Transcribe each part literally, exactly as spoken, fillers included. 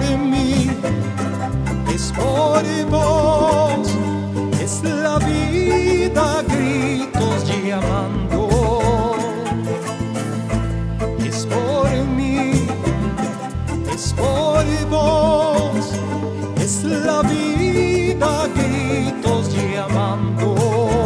mí, es por vos, es la vida a gritos llamando. Es por mí, es por vos, es la vida a gritos llamando.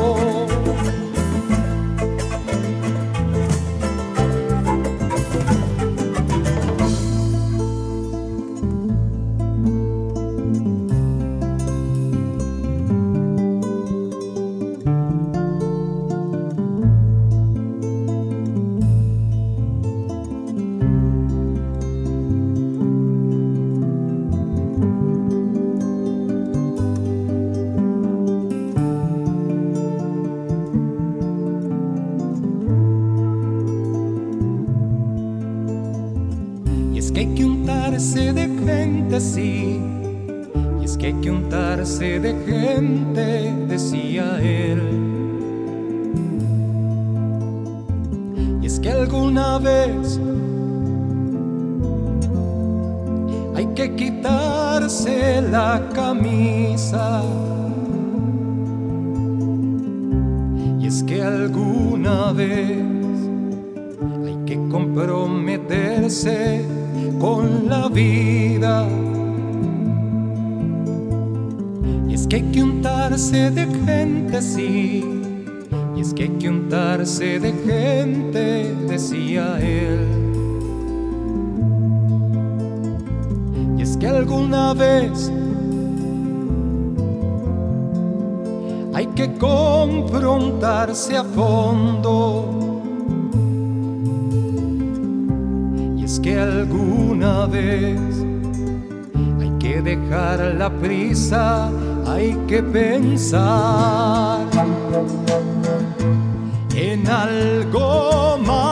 Que hay que untarse de gente, sí, y es que hay que untarse de gente, decía él. Y es que alguna vez hay que quitarse la camisa, y es que alguna vez hay que comprometerse con la vida. Y es que hay que untarse de gente, sí, y es que hay que untarse de gente, decía él. Y es que alguna vez hay que confrontarse a fondo. Es que alguna vez hay que dejar la prisa, hay que pensar en algo más.